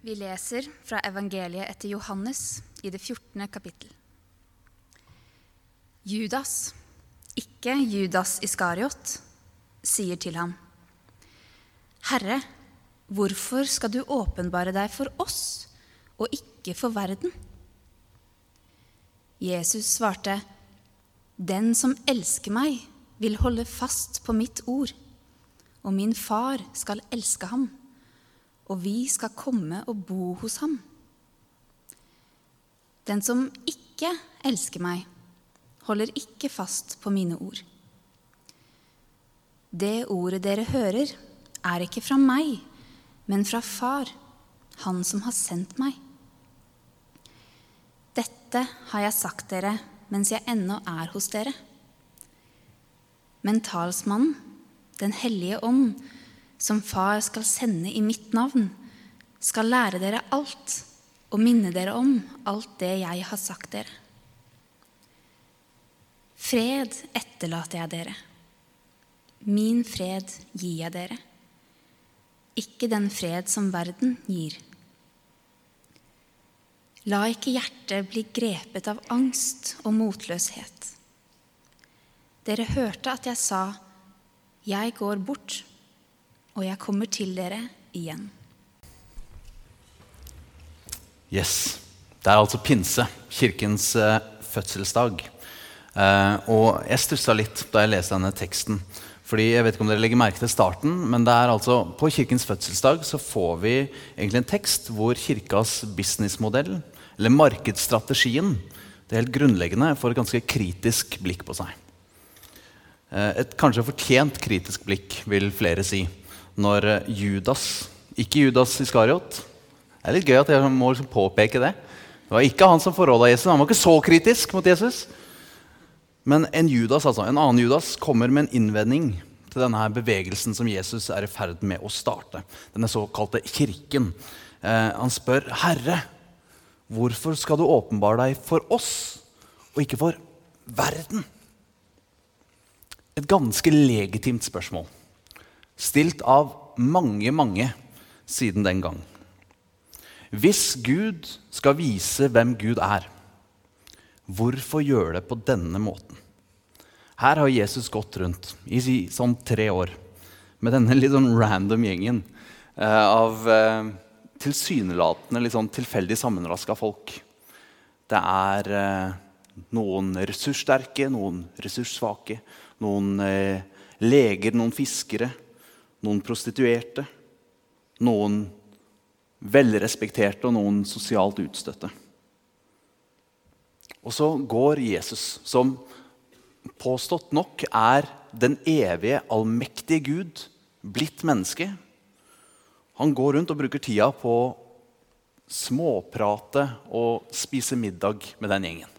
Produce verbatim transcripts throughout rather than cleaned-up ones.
Vi leser fra evangeliet etter Johannes i det fjortende kapittel. Judas, ikke Judas Iskariot, sier til ham: Herre, hvorfor skal du åpenbare deg for oss og ikke for verden? Jesus svarte: Den som elsker meg vil holde fast på mitt ord, og min far skal elske ham, og vi skal komme og bo hos ham. Den som ikke elsker meg, holder ikke fast på mine ord. Det ordet dere hører er ikke fra meg, men fra far, han som har sendt meg. Dette har jeg sagt dere mens jeg ennå er hos dere. Men talsmannen, den hellige ånd, som far skal sende i mitt navn, skal lære dere alt og minne dere om alt det jeg har sagt dere. Fred etterlater jeg dere. Min fred gir jeg dere. Ikke den fred som verden gir. La ikke hjertet bli grepet av angst og motløshet. Dere hørte at jeg sa: Jeg går bort, og jeg kommer til dere igjen. Yes, det er altså pinse, kirkens uh, fødselsdag. Uh, og jeg stusset litt da jeg leste denne teksten, fordi jeg vet ikke om dere legger merke til starten, men det er altså, på kirkens fødselsdag så får vi egentlig en tekst hvor kirkas businessmodell, eller markedsstrategien, det er helt grunnleggende, får et ganske kritisk blikk på seg. Uh, et kanskje fortjent kritisk blikk, vil flere si, når Judas, ikke Judas Iskariot, det er litt gøy at jeg må liksom påpeke det. Det var ikke han som forrådet Jesus, han var ikke så kritisk mot Jesus. Men en Judas, altså, en annen Judas, kommer med en innvending til denne bevegelsen som Jesus er i ferd med å starte. Denne såkalte kirken. Eh, han spør: Herre, hvorfor skal du åpenbare deg for oss, og ikke for verden? Et ganske legitimt spørsmål. Stilt av mange, mange siden den gang. Hvis Gud skal vise hvem Gud er, hvorfor gjøre det på denne måten? Her har Jesus gått rundt i sånn tre år med denne litt sånn random gjengen eh, av eh, tilsynelatende litt sånn tilfeldig sammenrasket folk. Det er eh, noen ressurssterke, noen ressurssvake, noen eh, leger, noen fiskere, noen prostituerte, noen velrespekterte og noen sosialt utstøtte. Og så går Jesus, som påstått nok er den evige, allmektige Gud, blitt menneske. Han går rundt og bruker tida på småprate og spise middag med den gjengen.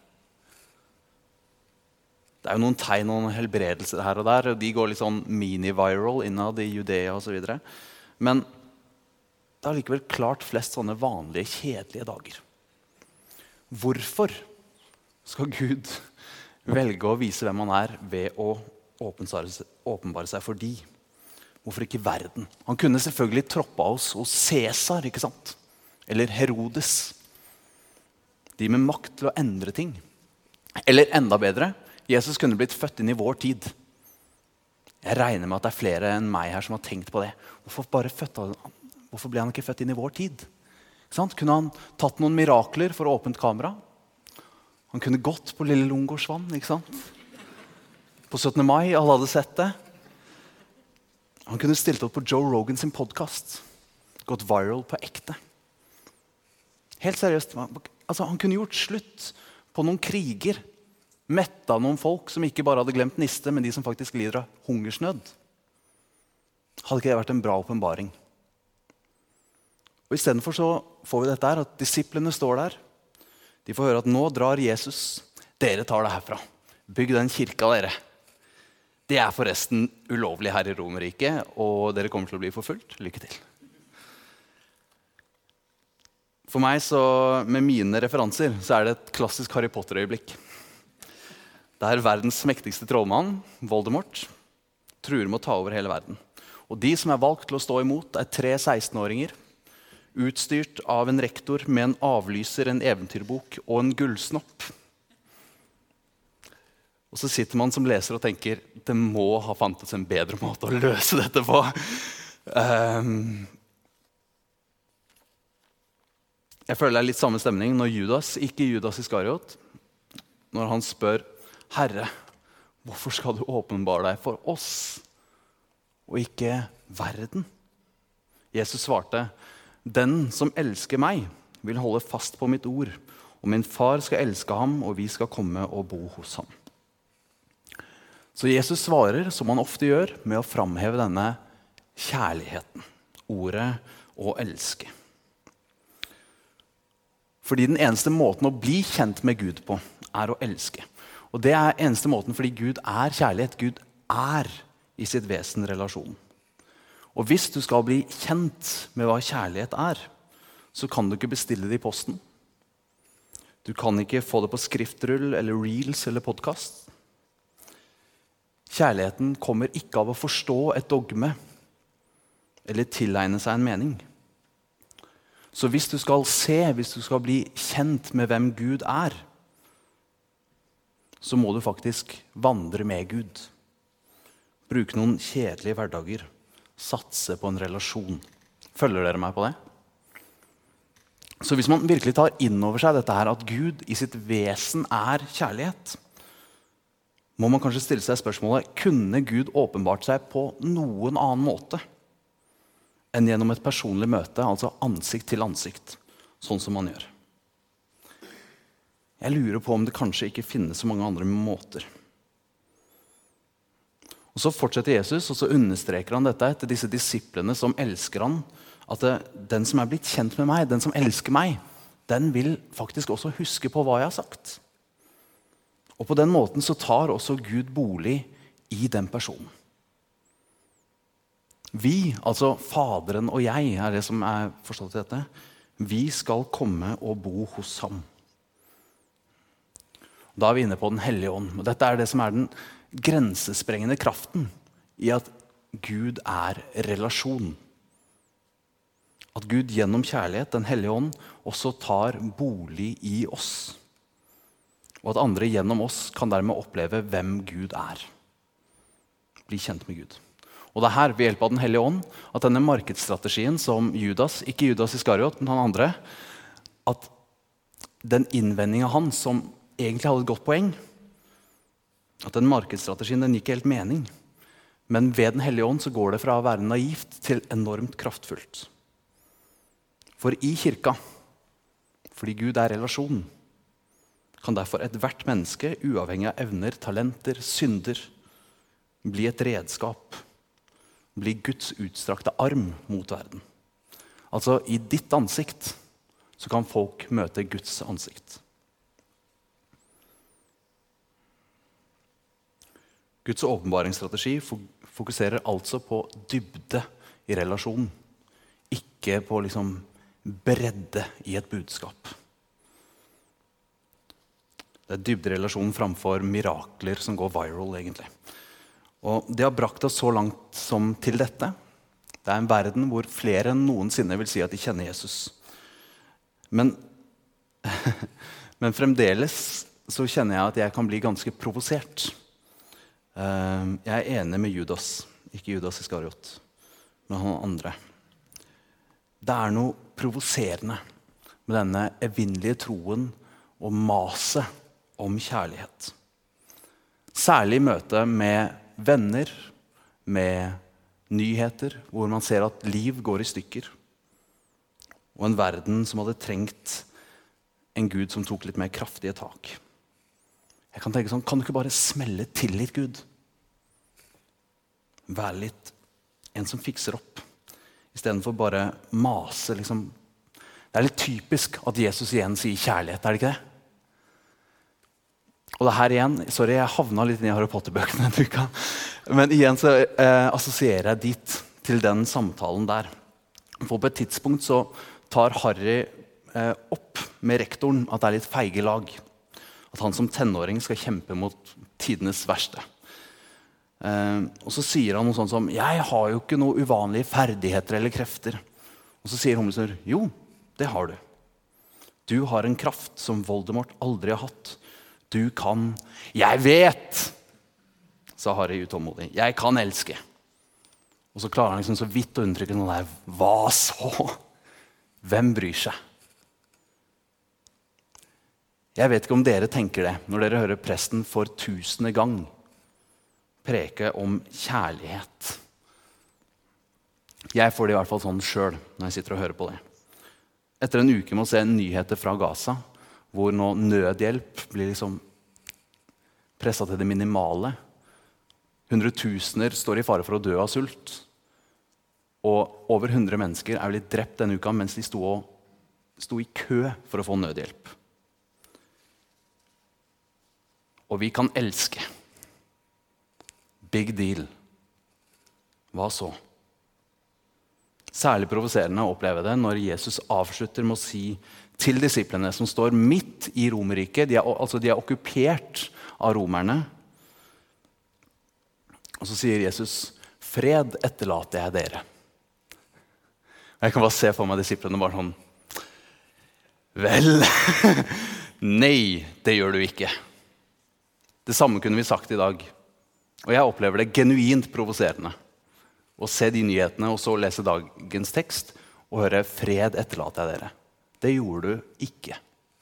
Det er jo noen tegn, noen helbredelser her og der, og de går litt sånn mini-viral innad i Judea og så videre. Men det er likevel klart flest sånne vanlige, kjedelige dager. Hvorfor skal Gud velge å vise hvem han er ved å åpenbare seg for de? Hvorfor ikke verden? Han kunne selvfølgelig troppa oss hos Cæsar, ikke sant? Eller Herodes. De med makt til å endre ting. Eller enda bedre, Jesus kunne blitt født inn i vår tid. Jeg regner med at det er flere enn meg her som har tenkt på det. Hvorfor, bare født, hvorfor ble han ikke født inn i vår tid? Ikke sant? Kunne han tatt noen mirakler for åpent kamera? Han kunne gått på Lille Lungårdsvann, ikke sant? På syttende mai, alle hadde sett det. Han kunne stilt opp på Joe Rogan sin podcast. Gått viral på ekte. Helt seriøst. Altså, han kunne gjort slutt på noen kriger. Metta noen folk som ikke bare hadde glemt niste, men de som faktisk lider av hungersnød. Hadde ikke det vært en bra åpenbaring? Og i stedet for så får vi dette her, at disiplene står der. De får høre at nå drar Jesus. Dere tar det herfra. Bygg den kirka dere. Det er forresten ulovlig her i Romerriket, og dere kommer til å bli forfulgt. Lykke til. For meg, så, med mine referanser, så er det et klassisk Harry Potter-øyeblikk. Der verdens mektigste trollmann, Voldemort, truer med å ta over hele verden. Og de som er valgt til å stå imot er tre seksten-åringer. utstyrt av en rektor med en avlyser, en eventyrbok og en gullsnopp. Og så sitter man som leser og tenker, det må ha fantes en bedre måte å løse dette på. Um, jeg føler det er litt samme stemning når Judas, ikke Judas Iskariot, når han spør, Herre, hvorfor skal du åpenbare deg for oss, og ikke verden? Jesus svarte, den som elsker meg, vil holde fast på mitt ord, og min far skal elske ham, og vi skal komme og bo hos ham. Så Jesus svarer, som han ofte gjør, med å framheve denne kjærligheten, ordet å elske. Fordi den eneste måten å bli kjent med Gud på, er å elske. Og det er eneste måten fordi Gud er kjærlighet. Gud er i sitt vesen relasjon. Og hvis du skal bli kjent med hva kjærlighet er, så kan du ikke bestille det i posten. Du kan ikke få det på skriftrull eller reels eller podcast. Kjærligheten kommer ikke av å forstå et dogme eller tilegne seg en mening. Så hvis du skal se, hvis du skal bli kjent med hvem Gud er, så må du faktisk vandre med Gud. Bruke noen kjedelige hverdager. Satse på en relasjon. Følger dere meg på det? Så hvis man virkelig tar inn over seg dette her, at Gud i sitt vesen er kjærlighet, må man kanskje stille seg spørsmålet, kunne Gud åpenbart seg på noen annen måte enn gjennom et personlig møte, altså ansikt til ansikt, sånn som man gjør? Jeg lurer på om det kanskje ikke finnes så mange andre måter. Og så fortsetter Jesus, og så understreker han dette til disse disiplene som elsker han, at det, den som er blitt kjent med meg, den som elsker meg, den vil faktisk også huske på hva jeg har sagt. Og på den måten så tar også Gud bolig i den personen. Vi, altså Faderen og jeg, er det som er forstått i dette, vi skal komme og bo hos ham. Da er vi inne på Den hellige ånd. Og dette er det som er den grensesprengende kraften i at Gud er relasjon. At Gud gjennom kjærlighet, Den hellige ånd, også tar bolig i oss. Og at andre gjennom oss kan dermed oppleve hvem Gud er. Bli kjent med Gud. Og det er her ved hjelp av Den hellige ånd at denne markedsstrategien som Judas, ikke Judas Iskariot, men han andre, at den innvendingen av han som egentlig hadde et godt poeng, at den markedsstrategien den gikk helt mening. Men ved Den hellige ånd så går det fra å være naivt til enormt kraftfullt. For i kirka, fordi Gud er relasjon, kan derfor et hvert menneske, uavhengig av evner, talenter, synder, bli et redskap, bli Guds utstrakte arm mot verden. Altså i ditt ansikt så kan folk møte Guds ansikt. Guds åpenbaringsstrategi fokuserer altså på dybde i relasjonen, ikke på liksom bredde i et budskap. Det er dybde i relasjonen framfor mirakler som går viral, egentlig. Og det har brakt oss så langt som til dette. Det er en verden hvor flere enn noensinne vil si at de kjenner Jesus. Men, men fremdeles så kjenner jeg at jeg kan bli ganske provosert. Jeg er enig med Judas, ikke Judas Iskariot, men han andre. Det er noe provoserende med denne evinnelige troen og maset om kjærlighet. Særlig i møte med venner, med nyheter, hvor man ser at liv går i stykker. Og en verden som hadde trengt en Gud som tok litt mer kraftige tak. Jeg kan tenke sånn, kan du ikke bare smelle til litt, Gud? Vær litt en som fikser opp, i stedet for bare mase. Liksom. Det er litt typisk at Jesus igjen sier kjærlighet, er det ikke det? Og det her igjen, sorry, jeg havna litt inn i Harry Potter-bøkene en uke. Men igjen så eh, assosierer jeg dit til den samtalen der. For på et tidspunkt så tar Harry eh, opp med rektoren at det er litt feige lag. At han som tenåring skal kjempe mot tidenes verste. Eh, og så sier han noe sånt som, jeg har jo ikke noe uvanlige ferdigheter eller krefter. Og så sier humlesnurr, jo, det har du. Du har en kraft som Voldemort aldri har hatt. Du kan, jeg vet, sa Harry utålmodig, jeg kan elske. Og så klarer han liksom så vidt å uttrykke noe der, hva så? Hvem bryr seg? Jeg vet ikke om dere tenker det, når dere hører presten for tusende gang preke om kjærlighet. Jeg får det i hvert fall sånn selv når jeg sitter og hører på det. Etter en uke med å se nyheter fra Gaza, hvor nå nødhjelp blir liksom presset til det minimale. Hundretusener står i fare for å dø av sult. Og over hundre mennesker er blitt drept denne uka mens de sto, og, sto i kø for å få nødhjelp. Og vi kan elske. Big deal. Hva så? Særlig provoserende å oppleve det når Jesus avslutter med å si til disiplene som står midt i Romerriket, de er, altså de er okkupert av romerne, og så sier Jesus, fred etterlater jeg dere. Og jeg kan bare se for meg disiplene bare sånn, vel, nei, det gjør du ikke. Det samme kunne vi sagt i dag. Og jeg opplever det genuint provoserende å se de nyhetene og så lese dagens tekst og høre fred etterlater jeg dere. Det gjorde du ikke.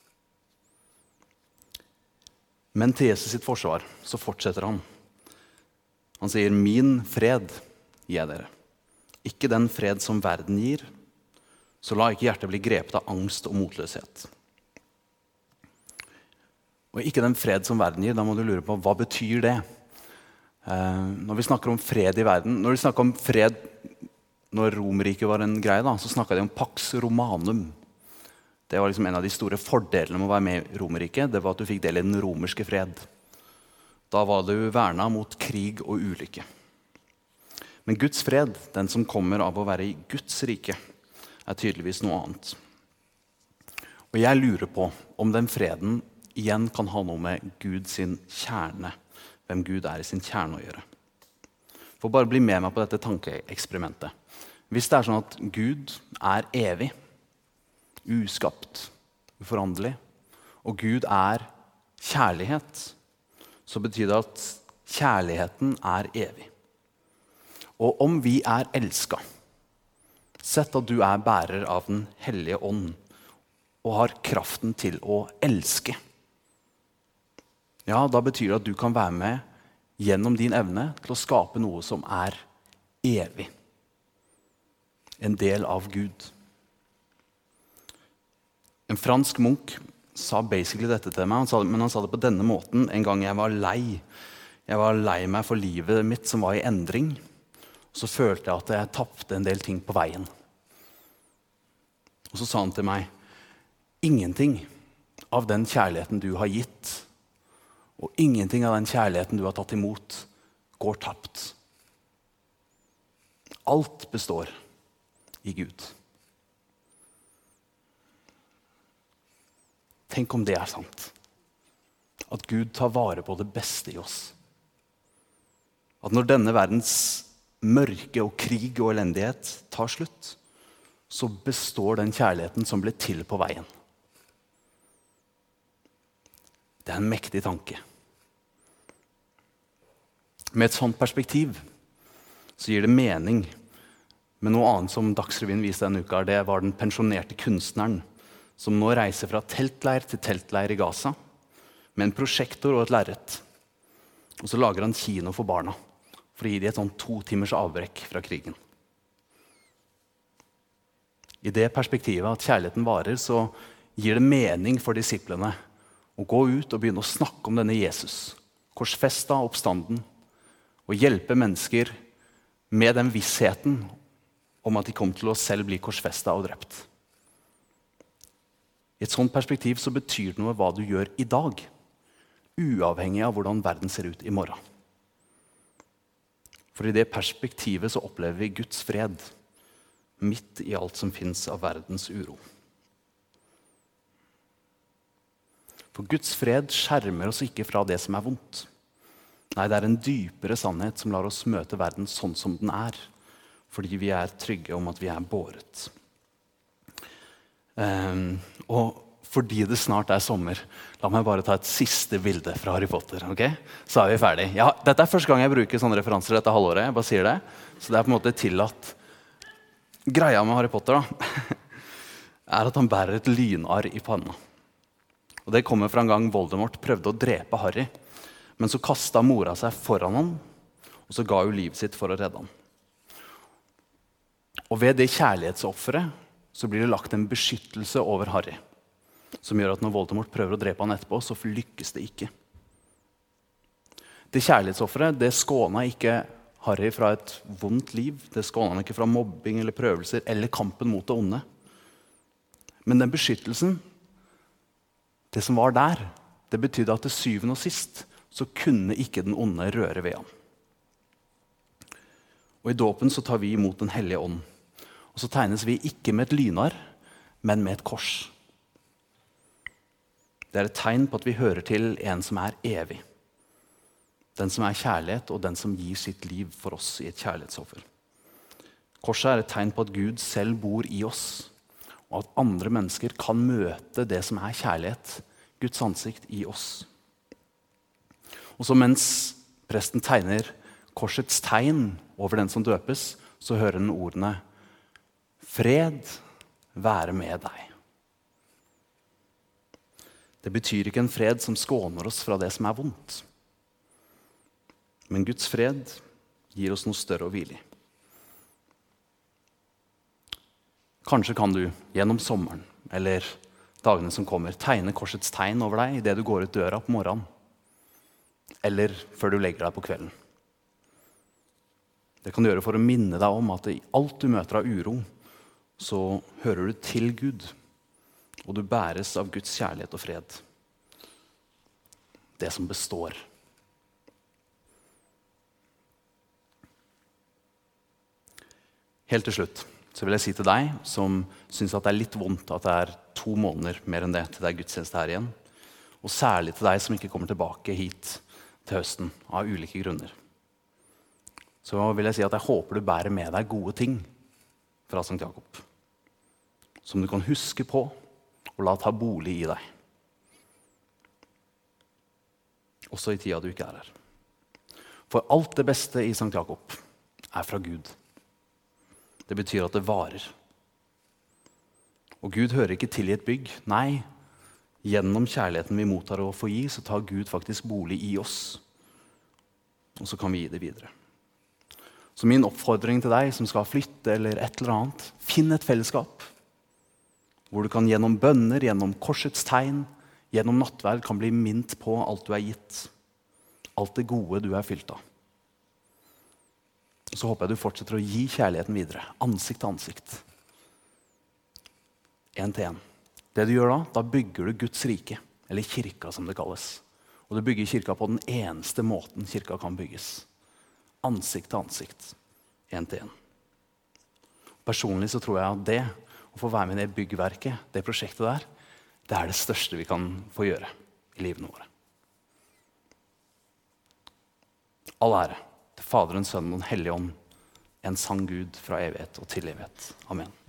Men til Jesus sitt forsvar så fortsetter han. Han sier, min fred gir jeg dere. Ikke den fred som verden gir, så la ikke hjertet bli grepet av angst og motløshet. Og ikke den fred som verden gir, da må du lure på, hva betyr det? Eh, når vi snakker om fred i verden, når vi snakker om fred, når Romerriket var en greie, da, så snakket de om Pax Romanum. Det var liksom en av de store fordelene med å være med i Romerriket, det var at du fikk del i den romerske fred. Da var du vernet mot krig og ulykke. Men Guds fred, den som kommer av å være i Guds rike, er tydeligvis noe annet. Og jeg lurer på om den freden igjen kan ha noe med Gud sin kjerne, hvem Gud er i sin kjerne å gjøre. For bare bli med meg på dette tankeeksperimentet. Hvis det er sånn at Gud er evig, uskapt, uforanderlig, og Gud er kjærlighet, så betyr det at kjærligheten er evig. Og om vi er elsket, sett at du er bærer av den hellige ånd, og har kraften til å elske, ja, da betyr det at du kan være med gjennom din evne til å skape noe som er evig. En del av Gud. En fransk munk sa basically dette til meg, han sa, men han sa det på denne måten en gang jeg var lei. Jeg var lei meg for livet mitt som var i endring. Så følte jeg at jeg tappte en del ting på veien. Og så sa han til meg, ingenting av den kjærligheten du har gitt, og ingenting av den kjærligheten du har tatt imot, går tapt. Alt består i Gud. Tenk om det er sant. At Gud tar vare på det beste i oss. At når denne verdens mørke og krig og elendighet tar slutt, så består den kjærligheten som ble til på veien. Det er en mektig tanke. Med et sånt perspektiv så gir det mening. Men noe annet som Dagsrevyen viste denne uka, det var den pensjonerte kunstneren som nå reiser fra teltleir til teltleir i Gaza med en prosjektor og et lerret. Og så lager han kino for barna for å gi dem et sånn to timers avbrekk fra krigen. I det perspektivet at kjærligheten varer, så gir det mening for disiplene å gå ut og begynne å snakke om denne Jesus, korsfesta oppstanden, og hjelpe mennesker med den vissheten om at de kom til å selv bli korsfesta og drept. I et sånt perspektiv så betyr det noe hva du gjør i dag, uavhengig av hvordan verden ser ut i morgen. For i det perspektivet så opplever vi Guds fred midt i alt som finnes av verdens uro. For Guds fred skjermer oss ikke fra det som er vondt. Nei, det er en dypere sannhet som lar oss møte verden sånn som den er, fordi vi er trygge om at vi er båret. Um, og fordi det snart er sommer, la meg bare ta et siste bilde fra Harry Potter. Ok? Så er vi ferdig. Ja, dette er første gang jeg bruker sånne referanser dette halvåret. Jeg bare sier det. Så det er på en måte tillatt. Greia med Harry Potter da, er at han bærer et lynarr i panna. Og det kommer fra en gang Voldemort prøvde å drepe Harry. Men så kastet mora seg foran ham, og så ga hun livet sitt for å redde ham. Og ved det kjærlighetsofferet så blir det lagt en beskyttelse over Harry, som gjør at når Voldemort prøver å drepe han etterpå, så lykkes det ikke. Det kjærlighetsofferet, det skånet ikke Harry fra et vondt liv. Det skånet han ikke fra mobbing eller prøvelser eller kampen mot det onde. Men den beskyttelsen, det som var der, det betydde at til syvende og sist så kunne ikke den onde røre ved ham. Og i dåpen så tar vi imot den hellige ånd. Og så tegnes vi ikke med et lynarr, men med et kors. Det er et tegn på at vi hører til en som er evig. Den som er kjærlighet, og den som gir sitt liv for oss i et kjærlighetsoffer. Korset er et tegn på at Gud selv bor i oss, og at andre mennesker kan møte det som er kjærlighet, Guds ansikt i oss. Og så mens presten tegner korsets tegn over den som døpes, så hører den ordene «Fred være med deg». Det betyr ikke en fred som skåner oss fra det som er vondt. Men Guds fred gir oss noe større å hvile i. Kanskje kan du gjennom sommeren eller dagene som kommer tegne korsets tegn over deg i det du går ut døra på morgenen. Eller før du legger deg på kvelden. Det kan du gjøre for å minne deg om at i alt du møter av uro, så hører du til Gud, og du bæres av Guds kjærlighet og fred. Det som består. Helt til slutt så vil jeg si til deg som synes at det er litt vondt at det er to måneder mer enn det til det er gudstjeneste her igjen, og særlig til deg som ikke kommer tilbake hit til høsten av ulike grunner. Så vil jeg si at jeg håper du bærer med deg gode ting fra Sankt Jakob, som du kan huske på og la ta bolig i deg. Også i tida du ikke er her. For alt det beste i Sankt Jakob er fra Gud. Det betyr at det varer. Og Gud hører ikke til i et bygg. Nei, gjennom kjærligheten vi mottar og får gi, så tar Gud faktisk bolig i oss. Og så kan vi gi det videre. Så min oppfordring til deg som skal flytte eller et eller annet, finn et fellesskap hvor du kan gjennom bønner, gjennom korsets tegn, gjennom nattverd kan bli minnet på alt du er gitt. Alt det gode du er fylt av. Så håper jeg du fortsetter å gi kjærligheten videre, ansikt til ansikt. En til en. Det du gjør da, da bygger du Guds rike, eller kirka som det kalles. Og du bygger kirka på den eneste måten kirka kan bygges. Ansikt til ansikt, en til en. Personlig så tror jeg at det, å få være med i det byggverket, det prosjektet der, det er det største vi kan få gjøre i livene våre. All ære til Faderen, Sønnen og Den hellige ånd, en sann Gud fra evighet og til evighet. Amen.